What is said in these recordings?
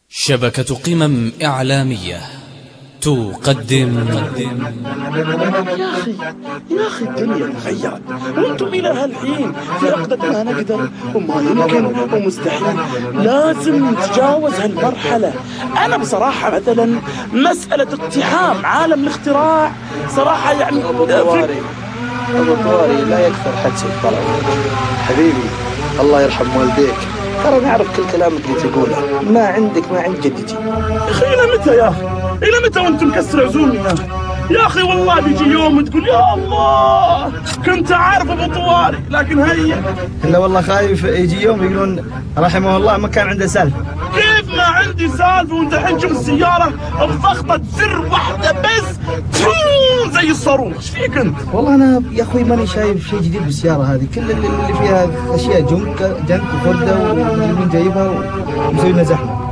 شبكة قمم إعلامية تقدم. يا أخي الدنيا تغيرت وانتم إلى هالحين في عقدة ما نقدر وما يمكن ومستحيل. لازم نتجاوز هالمرحلة. أنا بصراحة مثلا مسألة اقتحام عالم الاختراع صراحة يعني أبو طواري لا يكثر حدس الطلب حبيبي، الله يرحم والديك. ترى نعرف كل كلامك اللي تقوله، ما عندك ما عند جدتي. يا أخي إلى متى يا أخي؟ إلى متى وأنتم مكسر عزومي يا أخي؟ يا أخي والله بيجي يوم تقول يا الله كنت عارف أبو طواري، لكن هيا إلا والله خايف يجي يوم يقولون رحمه الله ما كان عنده سالفة. كيف ما عندي سالفة وانت الحين شوف السيارة بضغطة زر واحدة بس زي الصاروخ. ايش فيك انت؟ والله أنا يا أخوي ماني شايف شيء جديد بالسيارة هذه، كل اللي فيها أشياء جنك وخردة ومين جايبها ومسوي لنا زحمة.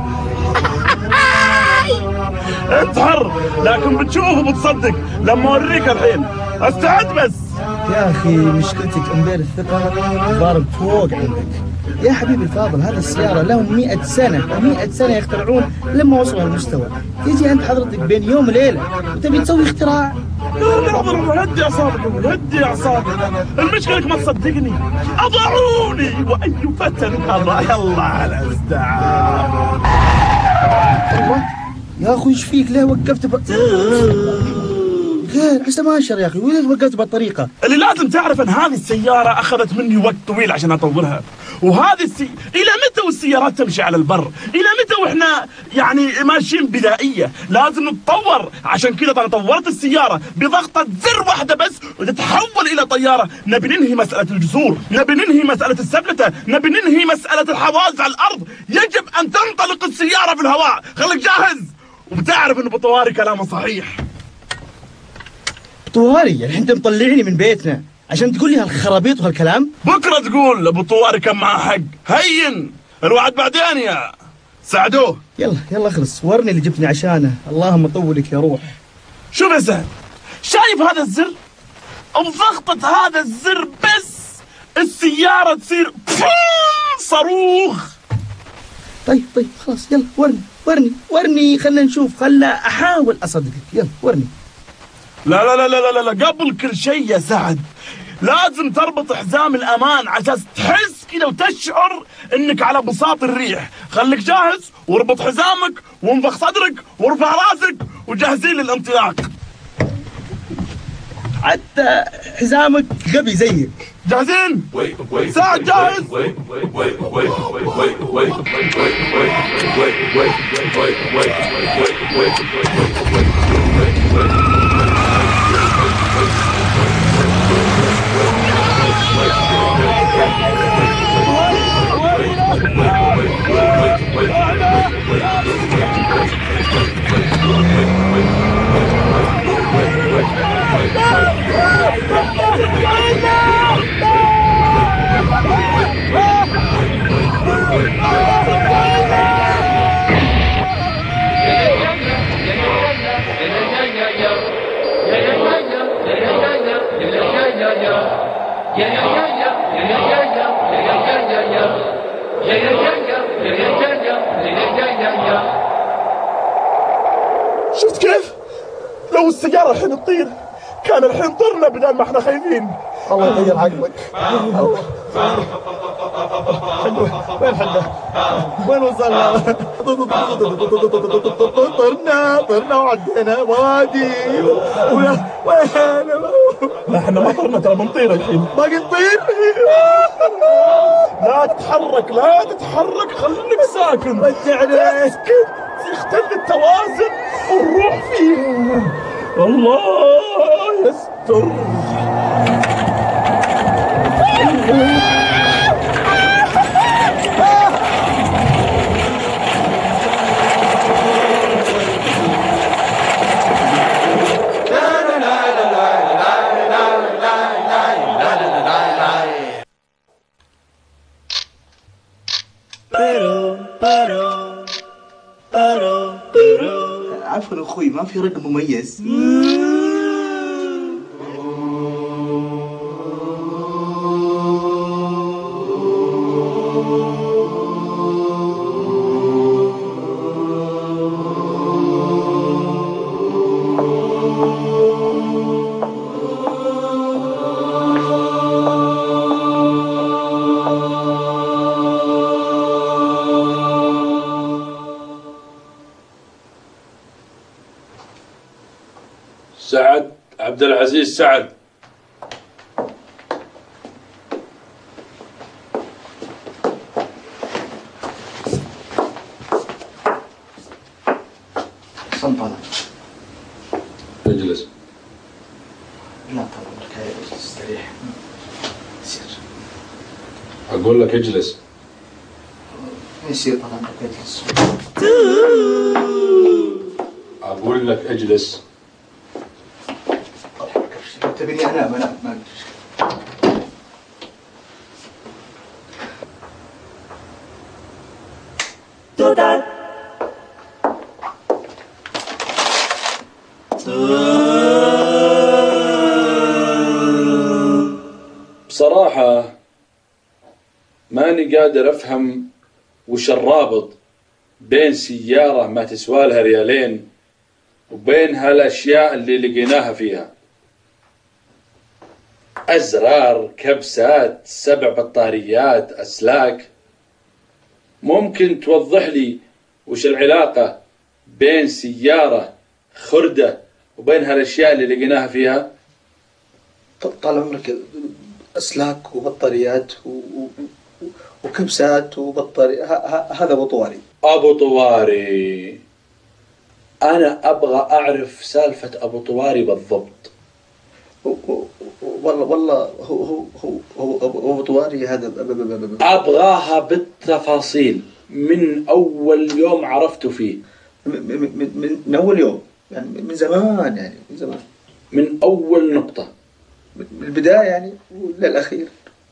انت حر، لكن بتشوف وبتصدق لما اوريك الحين. استعد بس. يا أخي مشكلتك أمبير الثقة ضارب فوق عندك يا حبيبي الفاضل. هذه السيارة لهم 100 سنة يخترعون لما وصلوا المستوى، تيجي أنت حضرتك بين يوم وليلة وتبي تسوي اختراع. لا هدي أعصابك، هدي أعصابك. المشكلة إنك ما تصدقني. أضعوني وأي فتى أضع. يلا على ازدعام. الله يا أخوي إيش فيك؟ ليه وقفت خير حسنا ما أشر يا أخي، وليش وقفت بهالطريقة؟ اللي لازم تعرف أن هذه السيارة أخذت مني وقت طويل عشان أطورها، وهذه إلى متى والسيارات تمشي على البر؟ إلى متى وإحنا يعني ماشيين بدائية؟ لازم نتطور. عشان كذا أنا طورت السيارة بضغطة زر واحدة بس وتتحول إلى طيارة. نبي ننهي مسألة الجسور، نبي ننهي مسألة السبلتة، نبي ننهي مسألة الحواجز على الأرض. يجب أن تنطلق السيارة في الهواء. خليك جاهز. وبتعرف أن أبو طواري كلامه صحيح. طواري يعني انت مطلعني من بيتنا عشان تقول لي هالخرابيط وهالكلام؟ بكره تقول ابو طواري كان معاه حق. هين الوعد بعدين يا ساعدوه. يلا اخلص ورني اللي جبتني عشانه. اللهم طولك يا روح. شوف يا سهل، شايف هذا الزر؟ بضغطة هذا الزر بس السيارة تصير صاروخ. طيب خلاص يلا ورني خلنا نشوف، خلنا احاول اصدقك. يلا ورني. لا قبل كل شيء يا سعد لازم تربط حزام الأمان عشان تحس كذا وتشعر إنك على بساط الريح. خليك جاهز واربط حزامك وانفخ صدرك وارفع راسك وجاهزين للانطلاق. حتى حزامك غبي زيك. جاهزين؟ سعد جاهز؟ شفت كيف؟ لو السيارة الحين تطير كان الحين طرنا بدل ما احنا خايفين. الله يغير عقلك. وين حنا؟ وين وصلنا؟ طرنا وعدينا وادي. وين؟ احنا ما طرنا، ترى بنطير الحين. باقي نطير. لا تتحرك خليك ساكن. رجعنا. اسكت يختل التوازن والروح فيه. الله يستر. عفوا اخوي ما في رقم مميز. سعد عبد العزيز سعد. صنطلة. اجلس. لا طبعا لك اجلس استريح. يصير. اقول لك اجلس. يصير طبعا لك اجلس. اقول لك اجلس. تبيني انام ما اقدر. بصراحة ماني قادر أفهم وش الرابط بين سيارة ما تسوالها ريالين وبين هالأشياء اللي لقيناها فيها. أزرار، كبسات، 7 بطاريات، أسلاك. ممكن توضح لي وش العلاقة بين سيارة خردة وبين هالأشياء اللي لقيناها فيها؟ طال عمرك أسلاك وبطاريات وكبسات وبطاري هذا أبو طواري. أبو طواري، أنا أبغى أعرف سالفة أبو طواري بالضبط. والله هو أبو طواري هذا أبغاها بالتفاصيل من أول يوم عرفته فيه. من أول يوم يعني من زمان يعني من زمان. من أول نقطة. من البداية يعني للأخير.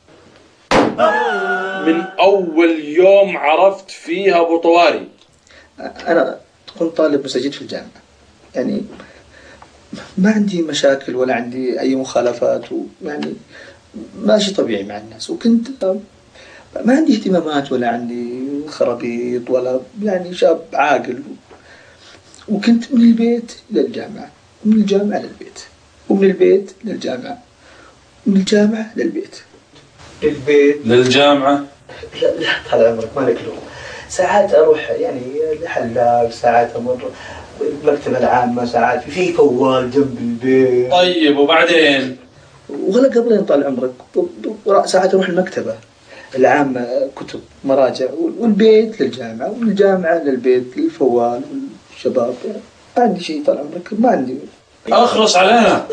من أول يوم عرفت فيها أبو طواري. أنا كنت طالب مسجل في الجامعة يعني ما عندي مشاكل ولا عندي أي مخالفات ويعني ماشي طبيعي مع الناس، وكنت ما عندي اهتمامات ولا عندي خرابيط ولا يعني شاب عاقل، وكنت من البيت للجامعة ومن الجامعة للبيت ومن البيت للجامعة ومن الجامعة للبيت للجامعة. لا طال عمرك مالك لوم. ساعات أروح يعني لحلاق، ساعات أمر المكتبة العامة، ساعات في فوال جنب البيت. طيب وبعدين؟ ولا قبلين طال عمرك ساعات أروح المكتبة العامة، كتب مراجع، والبيت للجامعة والجامعة للبيت للفوال والشباب. يعني ما عندي شيء طال عمرك، ما عندي. أخلص علينا.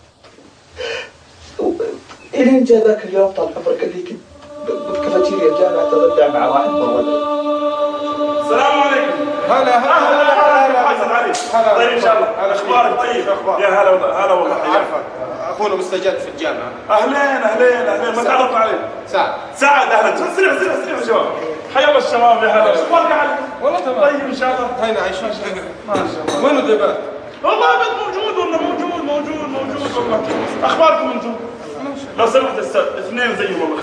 إلين جاء ذاك اليوم طال عمرك اللي كنت بكافيتيريا الجامعة أتغدى مع واحد مرة. السلام عليكم. هلا حسن علي. طيب ان شاء الله. اخبارك طيب؟ يا هلا والله. هلا والله. عارفك اخونا مستجد في الجامعه. اهلين ما تعرفنا عليك. سعد اهلا. سريع يا شباب. حيا الله الشباب يا هلا. اخبارك يا علي؟ والله تمام. طيب ان شاء الله. هينا عايشين ما شاء الله. وين الدبات؟ والله ابد موجود والله موجود والله. اخباركم انتم؟ لو سمحت استاذ 2 زيهم والله.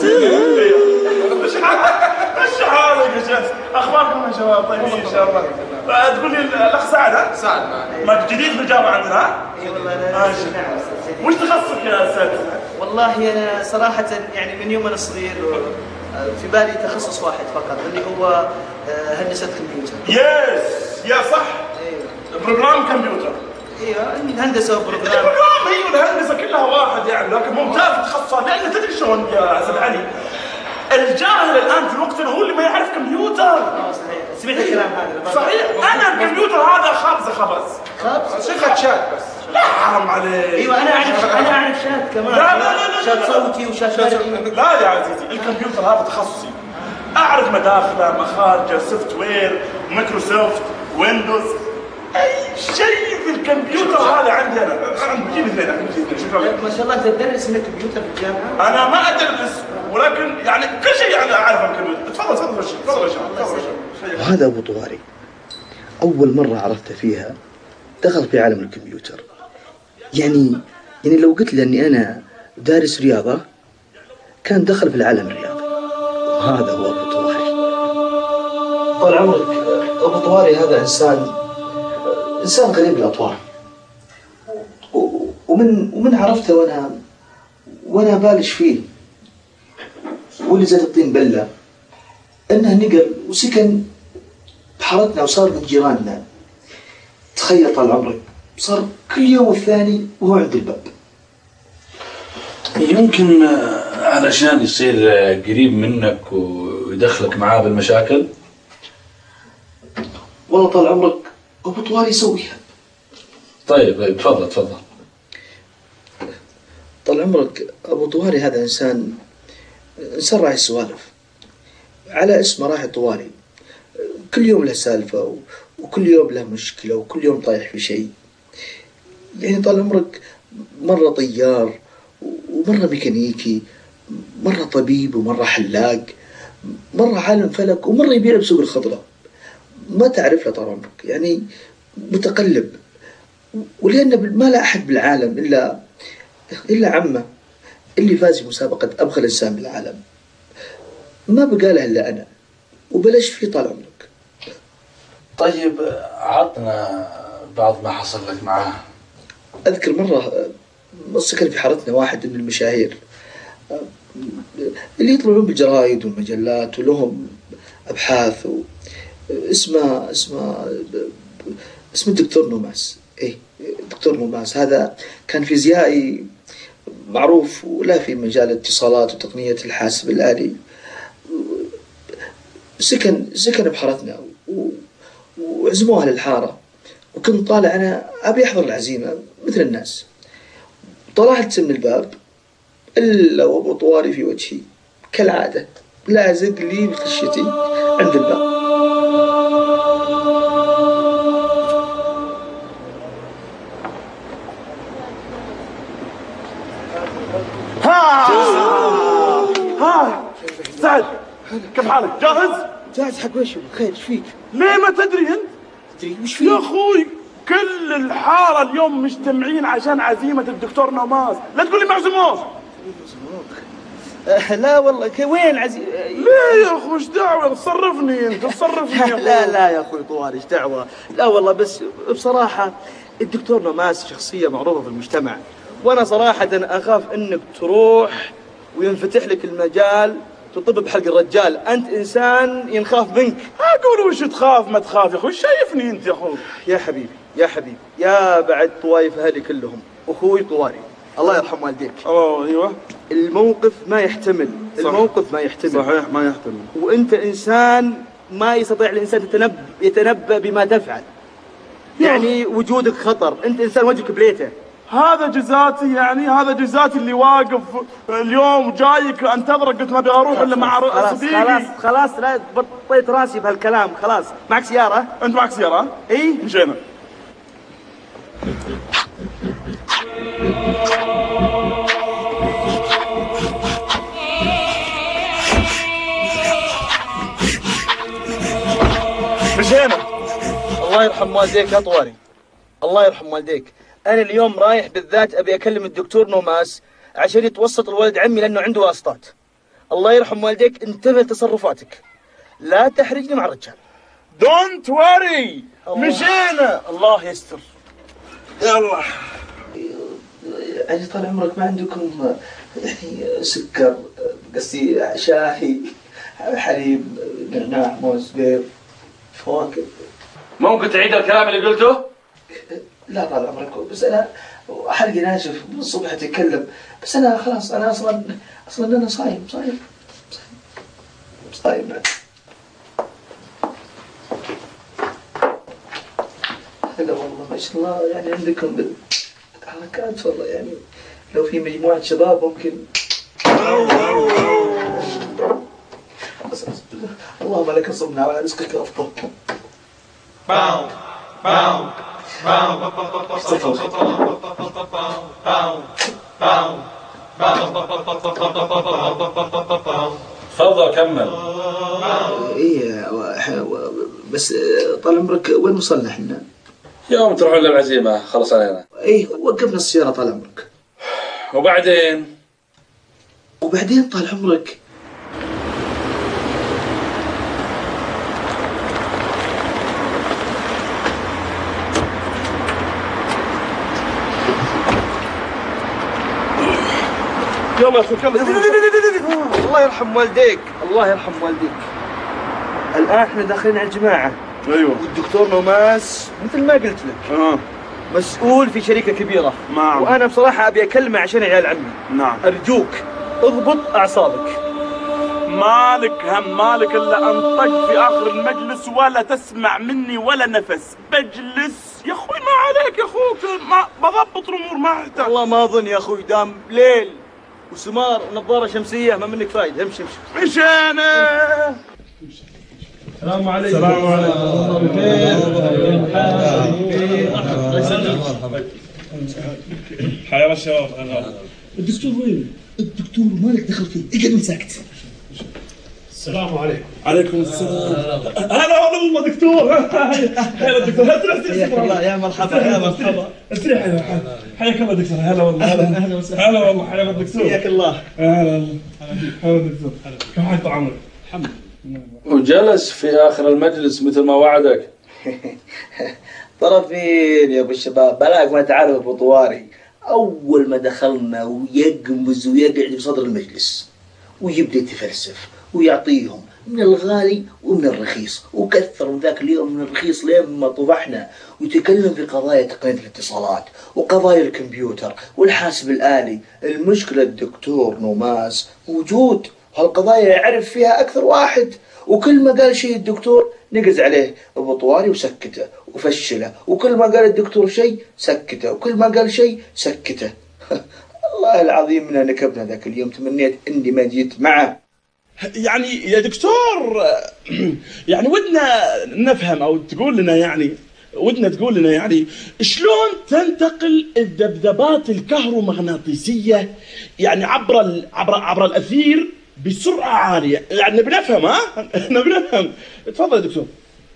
ايش حالك يا شيخ؟ اخباركم يا شباب طيبين ان شاء الله. تقول لي الاخ سعد ها؟ سعد ما جديد في الجامعه عندنا ها؟ اي والله انا وش تخصصك يا استاذ؟ والله انا صراحه يعني من يوم انا صغير في بالي تخصص واحد فقط اللي هو هندسه كمبيوتر. يس يا صح. ايوه بروجرام كمبيوتر. ايوه هندسه وبروجرام. البروجرام ايوه الهندسه كلها واحد يعني، لكن ممتاز تخصصات. لان تدري شلون يا استاذ علي؟ الجاهل الان في وقتنا هو اللي ما يعرف كمبيوتر. صحيح سمعت الكلام هذا. صحيح انا الكمبيوتر هذا خبز. شيخة شات بس. لا حرام عليك. ايوه انا اعرف شات كمان. لا شات صوتي وشات لا يا عزيزي الكمبيوتر هذا تخصصي. اعرف مداخله، مخارجه، سوفت وير، مايكروسوفت، ويندوز، اي شيء في الكمبيوتر هذا عندي انا. جيب اثنين شكرا. ما شاء الله انت تدرس من الكمبيوتر في الجامعه؟ انا ما ادرس ولكن يعني كل شيء يعني اعرف عن الكمبيوتر. تفضل يا شيخ. وهذا أبو طواري أول مرة عرفت فيها دخل في عالم الكمبيوتر. يعني لو قلت له أني أنا دارس رياضة كان دخل في العالم الرياضي. هذا هو أبو طواري. طال عمرك أبو طواري هذا إنسان غريب الأطوار، ومن عرفته وأنا بالش فيه واللي زاد الطين بلة أنه نقل وسكن بحارتنا وصار من جيراننا. تخيل طال عمرك صار كل يوم والثاني وهو عند الباب. يمكن علشان يصير قريب منك ويدخلك معاه بالمشاكل. والله طال عمرك أبو طواري يسويها. طيب تفضل. طال عمرك أبو طواري هذا إنسان راعي السوالف، على اسمه راعي طواري، كل يوم له سالفة وكل يوم له مشكلة وكل يوم طايح في شيء. يعني طال عمرك مرة طيار ومرة ميكانيكي، مرة طبيب ومرة حلاق، مرة عالم فلك ومرة يبيع بسوق الخضرة. ما تعرف له طال عمرك، يعني متقلب. ولأنه ما لا أحد بالعالم إلا عمه اللي فاز في مسابقة أبخل إنسان بالعالم، ما بقاله إلا أنا، وبلش فيه طال عمرك. طيب عطنا بعض ما حصل لك معاه. أذكر مرة سكن في حارتنا واحد من المشاهير اللي يطلعون بالجرايد والمجلات ولهم أبحاث اسمه الدكتور نوماس. الدكتور نوماس هذا كان فيزيائي معروف ولا في مجال الاتصالات وتقنية الحاسب الآلي. سكن بحارتنا وعزموه أهل الحارة، وكنت طالع أنا أبي أحضر العزيمة مثل الناس. طلعت من الباب إلا وأبو طواري في وجهي كالعادة، لازق لي بخشيتي عند الباب. سعد كيف حالك؟ جاهز؟ جاهز حق وش؟ خير ايش فيك؟ ليه ما تدري انت؟ تدري وش فيك؟ يا اخوي كل الحارة اليوم مجتمعين عشان عزيمة الدكتور نوماس، لا تقول لي ما عزموش. لا والله وين ليه يا اخوي ايش دعوة؟ تصرفني انت تصرفني. لا يا اخوي طواري ايش دعوة؟ لا والله بس بصراحة الدكتور نوماس شخصية معروفة في المجتمع، وانا صراحة اخاف انك تروح وينفتح لك المجال تطب بحلق الرجال. انت انسان ينخاف منك. اقول وش تخاف ما تخاف يا اخوي، شايفني انت يا اخوي. يا حبيبي يا بعد طوايف هذه كلهم اخوي طواري الله يرحم والديك. ايوه الموقف ما يحتمل. الموقف ما يحتمل. صحيح ما يحتمل. وانت انسان ما يستطيع الانسان يتنبأ بما تفعل. يعني وجودك خطر، انت انسان وجهك بليته. هذا جزاتي، يعني هذا جزاتي اللي واقف اليوم جايك انتظرك، قلت ما ابي اروح الا مع صديقي. خلاص لا بطيت راسي بهالكلام. خلاص معك سيارة؟ انت معك سيارة؟ اي مشينا. الله يرحم والديك يا طواري، الله يرحم والديك. أنا اليوم رايح بالذات أبي أكلم الدكتور نوماس عشان يتوسط الولد عمي لأنه عنده واسطات. الله يرحم والديك، انتبه لتصرفاتك، لا تحرجني مع الرجال. دونت وري. مشينا. الله يستر. يلا. يعني طال عمرك ما عندكم يعني سكر، قصدي شاهي، حليب، نعناع، موز، بيض، فواكه؟ ممكن تعيد الكلام اللي قلته؟ لا طال عمرك، بس أنا حلقي ناشف من الصبح أتكلم، بس أنا خلاص أنا أصلا أنا صايم. لا والله ما شاء الله، يعني عندكم حركات والله، يعني لو في مجموعة شباب ممكن. بس اللهم لك صرنا وعلى رزقك أفضل. تفضل كمل. ايه بس طال عمرك وين وصلنا احنا؟ يوم تروحون للعزيمة خلص علينا. ايه وقفنا السيارة طال عمرك. وبعدين طال عمرك يلا يا اخوي كمل. الله يرحم والديك، الله يرحم والديك. الآن احنا داخلين على الجماعة. ايوه. والدكتور نوماس مثل ما قلت لك مسؤول في شركة كبيرة. نعم. وأنا بصراحة أبي أكلمه عشان عيال عمي. نعم. أرجوك اضبط أعصابك. مالك هم، مالك إلا أنطق في آخر المجلس ولا تسمع مني ولا نفس. بجلس يا أخوي، ما عليك يا أخوك، ما بضبط الأمور، ما أحتاج. والله ما أظن يا أخوي، دام ليل وسمار ونظارة شمسية ما منك فايدة. امشي امشي. مشينا. السلام عليكم. السلام عليكم. حيا الله الشباب. الدكتور وين؟ الدكتور مالك دخل فيه، اقعد من ساكت. السلام عليكم. عليكم السلام. هلا والله دكتور. هلا دكتور. حياك الله. يا مرحبا يا مرحبا. استريح. حياك الله دكتور. هلا والله. أهلا وسهلا. هلا والله. حياك الله دكتور. حياك الله. هلا هلا دكتور. كم حال طال عمرك؟ الحمد لله. وجلس في آخر المجلس مثل ما وعدك. طرفين يا ابو الشباب، بلاك ما تعرف ابو طواري. اول ما دخلنا ويقمز ويقعد بصدر المجلس ويبدا يتفلسف ويعطيهم من الغالي ومن الرخيص، وكثر من ذاك اليوم من الرخيص لين ما طفحنا، ويتكلم في قضايا تقنية الاتصالات وقضايا الكمبيوتر والحاسب الآلي. المشكلة الدكتور نوماس موجود، هالقضايا يعرف فيها أكثر واحد، وكل ما قال شيء الدكتور نقز عليه أبو طواري وسكته وفشله، وكل ما قال الدكتور شيء سكته، وكل ما قال شيء سكته. الله العظيم إننا نكبنا ذاك اليوم، تمنيت إني ما جيت معه. يعني يا دكتور، يعني ودنا نفهم او تقول لنا، يعني ودنا تقول لنا يعني شلون تنتقل الذبذبات الكهرومغناطيسية يعني عبر الاثير بسرعة عالية. يعني نبي نفهم. نبي نفهم. تفضل يا دكتور.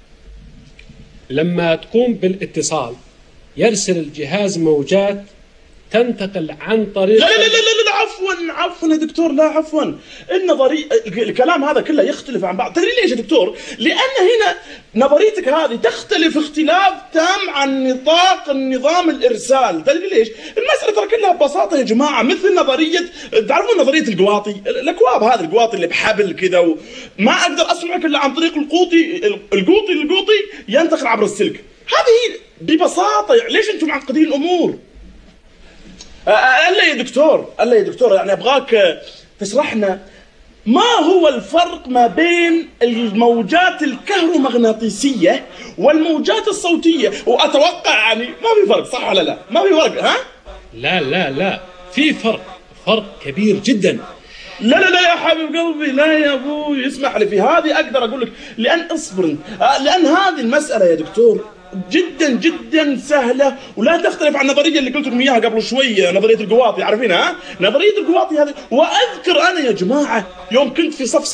لما تقوم بالاتصال يرسل الجهاز موجات تنتقل عن طريق لا عفوا يا دكتور، لا عفوا. الكلام هذا كله يختلف عن بعض. تدري ليش يا دكتور؟ لأن هنا نظريتك هذه تختلف اختلاف تام عن نطاق النظام الإرسال. تدري ليش؟ المسألة ترى كلها ببساطة يا جماعة مثل نظرية، تعرفون نظرية القواطي؟ الأكواب هذه، القواطي اللي بحبل كذا، وما أقدر أسمعك إلا عن طريق القوطي ينتقل عبر السلك. هذه ببساطة. ليش أنتم معقدين الأمور؟ ألا يا دكتور يعني أبغاك تشرحنا ما هو الفرق ما بين الموجات الكهرومغناطيسية والموجات الصوتية. وأتوقع يعني ما في فرق، صح ولا لا؟ ما في فرق. ها؟ لا في فرق كبير جدا. لا يا حبيب قلبي، لا يا أبوي، اسمح لي في هذه أقدر أقول لك. لأن اصبر، لأن هذه المسألة يا دكتور جدا سهلة، ولا تختلف عن النظرية اللي قلت لكم إياها قبل شوية، نظرية القواطي. عارفينها؟ نظرية القواطي هذه. وأذكر أنا يا جماعة يوم كنت في صف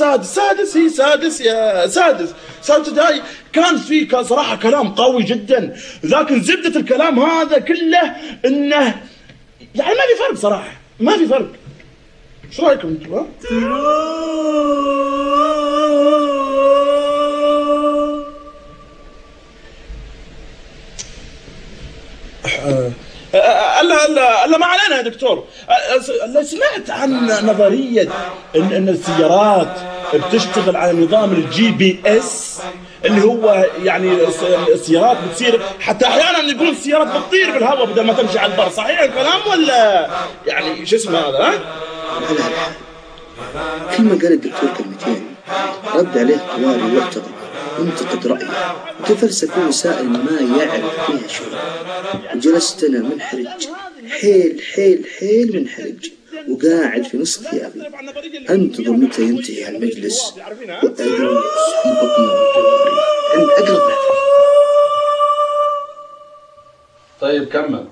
سادس ابتدائي، كان صراحة كلام قوي جدا، لكن زبدة الكلام هذا كله إنه يعني ما في فرق صراحة، ما في فرق. ايش رايكم انتم؟ الا ما علينا يا دكتور. سمعت عن نظرية ان السيارات بتشتغل على نظام الGPS اللي هو يعني السيارات بتصير، حتى احيانا يقولون السيارات بتطير بالهواء بدل ما تمشي على البر. صحيح الكلام ولا يعني شو اسمه هذا؟ لا كل ما قال الدكتور كلمتين رد عليه طوالي واعتذر وانتقد رأيه وتفلسف في مسائل ما يعرف فيها شيء. وجلست أنا منحرج حيل منحرج، وقاعد في نصف ثيابي أنتظر متى ينتهي المجلس وأجلس في بطني وجواري عند أقرب نفر. طيب كمل.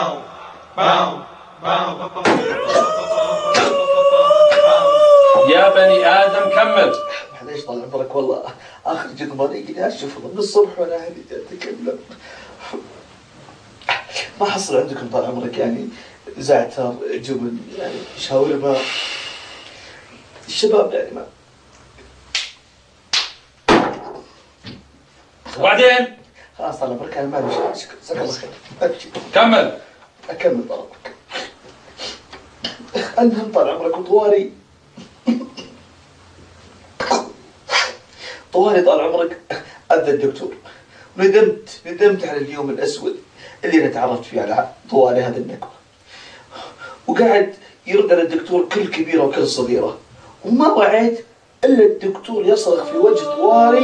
يا بني آدم كمل. معليش طال عمرك، والله آخر جدماني قد أشوفه من الصبح وأنا هذي أتكلم. ما حصل عندكم طال عمرك يعني زعتر جبن يعني شاورما الشباب يعني ما. وبعدين خلاص طال عمرك أنا ما أبي شيء. جزاك الله خير. كمل. أكمل طال عمرك. المهم طال عمرك وطواري طال عمرك أذى الدكتور ندمت على اليوم الأسود اللي أنا تعرفت فيه على طوال هذه النكبة. وقاعد يرد على الدكتور كل كبيرة وكل صغيرة، وما وعيت إلا الدكتور يصرخ في وجه طواري: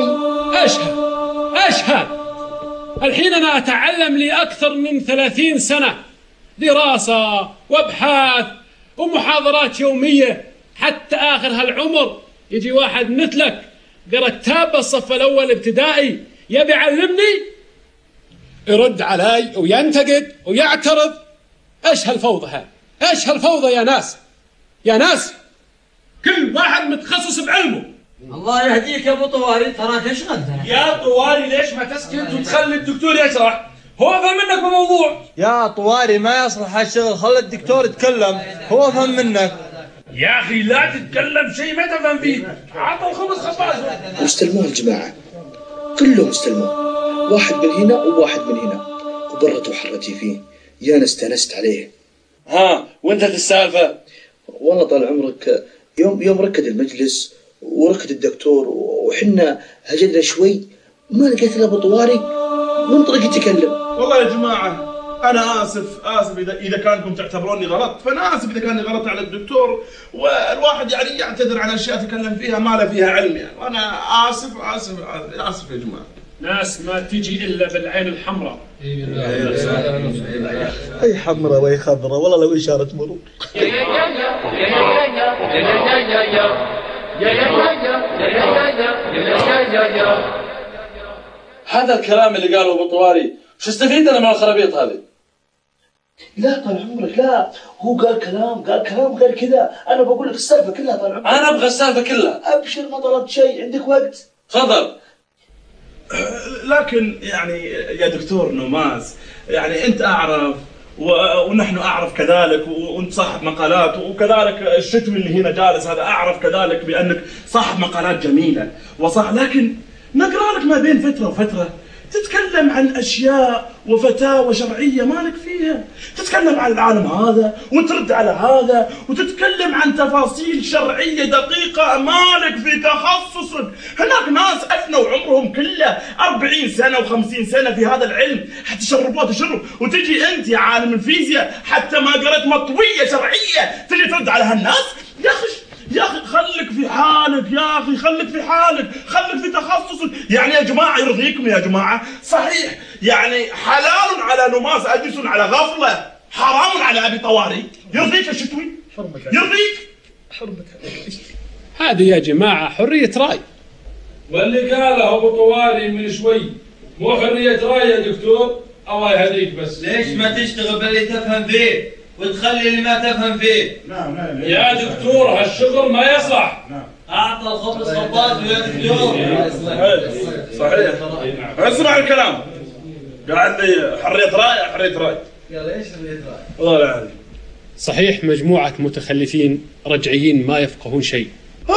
أشهد الحين أنا أتعلم لي أكثر من 30 سنة دراسة وابحاث ومحاضرات يومية، حتى آخر هالعمر يجي واحد مثلك قرأ كتاب بالصف الأول ابتدائي يبي يعلمني يرد علي وينتقد ويعترض. ايش هالفوضى هذه؟ ايش هالفوضى يا ناس كل واحد متخصص بعلمه. الله يهديك يا ابو طواري، تراك اشغلتنا. يا طواري ليش ما تسكت وتخلي الدكتور يشرح؟ هو فهم منك بالموضوع. يا طواري ما يصلح هالشغل، خلي الدكتور يتكلم، هو فهم منك. يا اخي لا تتكلم شيء ما تفهم فيه، عطى الخبز خباز. واستلموه الجماعة كلهم استلموه، واحد من هنا وواحد من هنا، وبرت وحرتي فيه. يا استانست عليه. ها وانت السالفة؟ والله طال عمرك يوم ركد المجلس وركد الدكتور وحنا هجدنا شوي، ما لقيت الا ابو طواري منطلق يتكلم. والله يا جماعة أنا آسف إذا كانكم تعتبروني غلط، فأنا آسف إذا كان غلط على الدكتور، والواحد يعني يعتذر عن أشياء تكلم فيها ما له فيها علم يعني، وأنا آسف يا جماعة. ناس ما تجي إلا بالعين الحمراء. أي حمراء وأي خضراء، والله لو إشارة مرور. هذا الكلام اللي قاله ابو طواري شو استفيدنا من الخرابيط هذه؟ لا طال عمرك لا، هو قال كلام غير كذا. أنا بقول لك السالفة كلها طال عمرك. أنا أبغى السالفة كلها. أبشر ما طلبت شيء، عندك وقت؟ تفضل. لكن يعني يا دكتور نوماس، يعني أنت أعرف ونحن أعرف كذلك، وأنت صاحب مقالات، وكذلك الشتوي اللي هنا جالس هذا أعرف كذلك بأنك صاحب مقالات جميلة وصح، لكن نقرأ لك ما بين فترة وفترة تتكلم عن أشياء وفتاوى شرعية مالك فيها، تتكلم عن العالم هذا وترد على هذا، وتتكلم عن تفاصيل شرعية دقيقة مالك في تخصصك. هناك ناس أفنوا عمرهم كله 40 سنة و50 سنة في هذا العلم حتى شربوه تشرب، وتجي أنت يا عالم الفيزياء حتى ما قرأت مطوية شرعية تجي ترد على هالناس. يا أخي خليك في حالك، يا أخي خليك في تخصصك. يعني يا جماعة يرضيكم يا جماعة؟ صحيح يعني حلال على نوماس أديسون على غفلة، حرام على أبي طواري. يرضيك يا شتوي؟ يرضيك؟ هذه يا جماعة حرية رأي. واللي قاله ابو طواري من شوي مو حرية رأي يا دكتور، الله يهديك. بس ليش ما تشتغل باللي تفهم فيه وتخلي اللي ما تفهم فيه؟ نعم يا دكتور هالشغل ما يصلح. أعطى الخبز خباز ويا دكتور. صحيح. اسمع الكلام، قاعد لي حرية رأي. قال ايش حرية رأي؟ والله العظيم. صحيح مجموعة متخلفين رجعيين ما يفقهون شيء.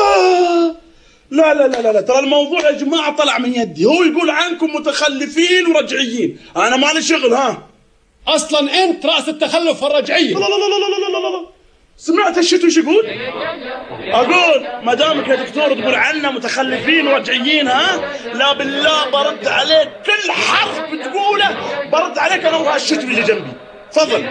لا ترى الموضوع يا جماعة طلع من يدي، هو يقول عنكم متخلفين ورجعيين، أنا مالي شغل. أصلا أنت رأس التخلف والرجعية. لا سمعت الشتو ايش يقول؟ أقول ما دامك يا دكتور تقول عنا متخلفين ورجعيين، لا بالله برد عليك كل حرف بتقوله، برد عليك أنا وهالشتو اللي جنبي. تفضل.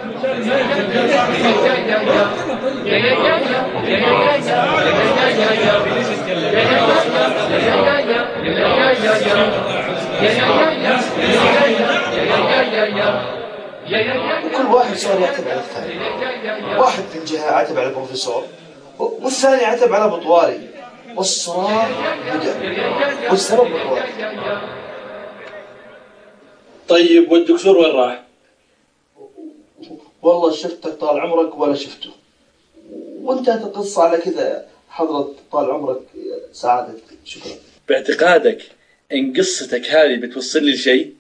وكل واحد صار يعتب على الثاني، واحد في الجهة عتب على البروفيسور والثاني عتب على ابو طواري، والصراع بدأ والسبب ابو طواري. طيب والدكتور وين راح؟ والله شفتك طال عمرك ولا شفته، وانتهت القصة على كذا حضرة طال عمرك سعادتك. شكرا. باعتقادك ان قصتك هذه بتوصل لي شيء؟